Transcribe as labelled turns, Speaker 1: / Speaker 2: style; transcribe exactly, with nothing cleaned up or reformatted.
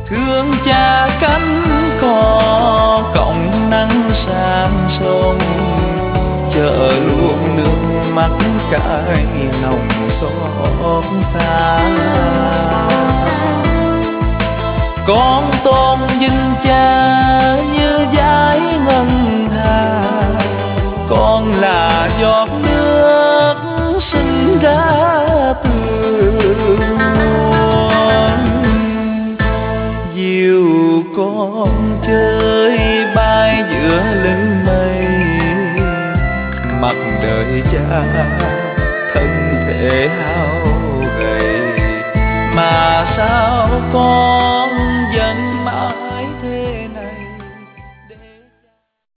Speaker 1: thương cha cánh cò cọng nắng sang sông, chợ luôn nước mắt cay nồng xót xa. Con tôn vinh cha như dải ngân hà, con là giọt nước sinh ra từ nguồn. Diều con chơi bay giữa lưng mây, mặt đời cha thân thể hao gầy, mà sao con